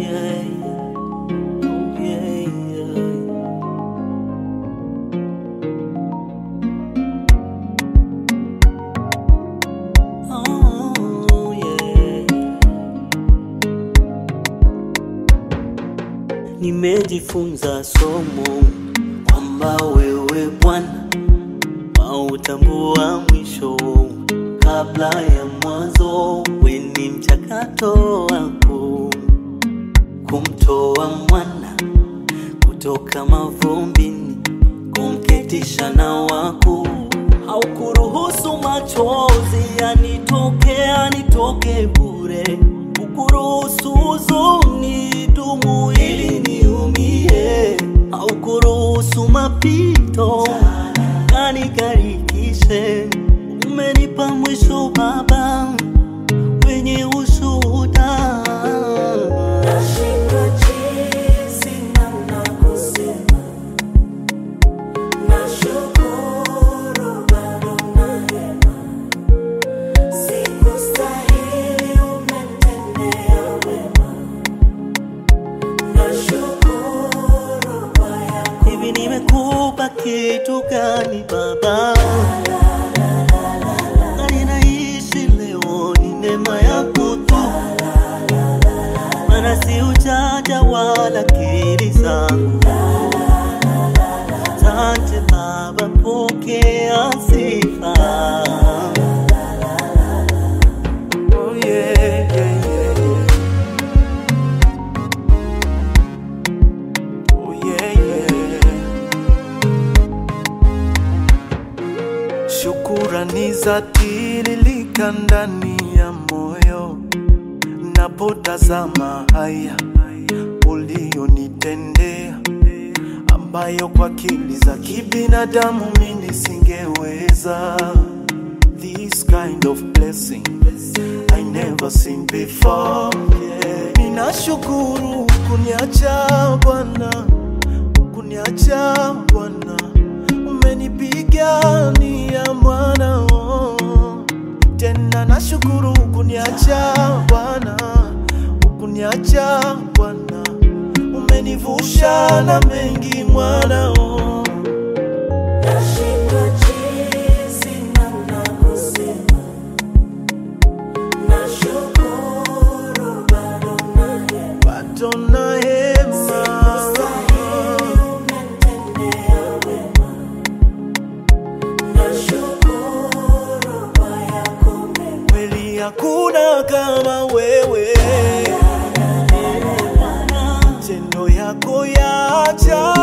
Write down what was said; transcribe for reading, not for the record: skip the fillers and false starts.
yeah. Oh, yeah, yeah. Oh, yeah. Nimejifunza somo kwamba wewe Bwana hautambua mwisho kabla ya mwanzo. Wewe ni mchakato wako kumtoa mwana kutoka mavumbini, kumketisha na wako. Haukuruhusu machozi yanitoke bure, ukuruhusu huzuni dumu ili niumie. Haukuruhusu mapito yanigarikishe, umenipa mwisho Baba wenye ushuhuda. Nashindwa jinsi namna kusema, nashukuru bado na hema. Sikustahili umetendea wema, nashukuru kwa yako. Hivi nimekupa kitu gani Baba? Ninaishi leo ni neema yako tu, maana si ujanja wala akili zangu. Asante Baba, pokea sifa. Oh yeah, yeah, yeah, yeah. Oh yeah, yeah. Shukurani za tiririka ndani ya moyo napotazama haya ulionitendea, ambayo kwa akili za kibinadamu mimi nisingeweza. This kind of blessing I never seen before, yeah. Ninashukuru kuniacha Bwana, kuniacha Bwana, umenipigania mwana, oh. Tena nashukuru kuniacha Bwana, kuniacha Bwana, umenivusha na mengi mwana, oh. Nashindwa jinsi namna kusema, nashukuru bado na hema. Bado na hema. Sikustahili umetendea wema, nashukuru kwa yako mema. Kweli hakuna kama wewe, matendo yako ya ajabu.